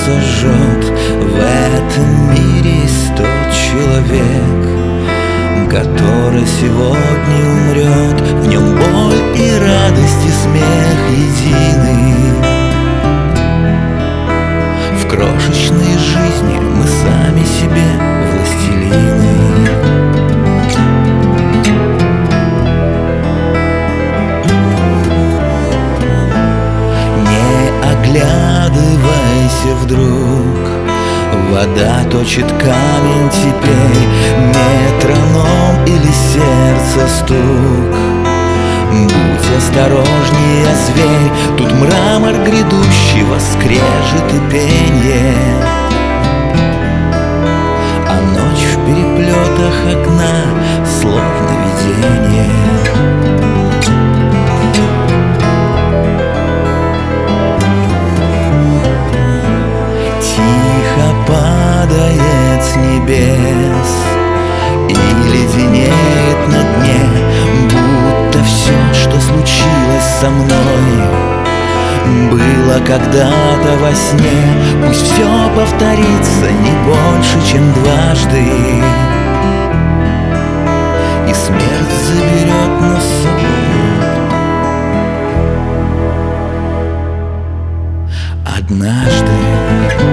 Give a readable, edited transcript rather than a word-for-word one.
сожжет. В этом мире есть тот человек, который сегодня умрет. В нем боль и радость и смех едины. В крошечной жизни мы сами себе властелины. Не оглядывайся вдруг, вода точит камень теперь, метроном или сердце стук. Будь осторожнее, зверь, тут мрамор грядущего скрежет и пенье, а ночь в переплетах окна словно видение. Тихо падает с небес и леденеет на дне, будто все, что случилось со мной, было когда-то во сне. Пусть все повторится не больше, чем дважды, и смерть заберет нас с собой однажды.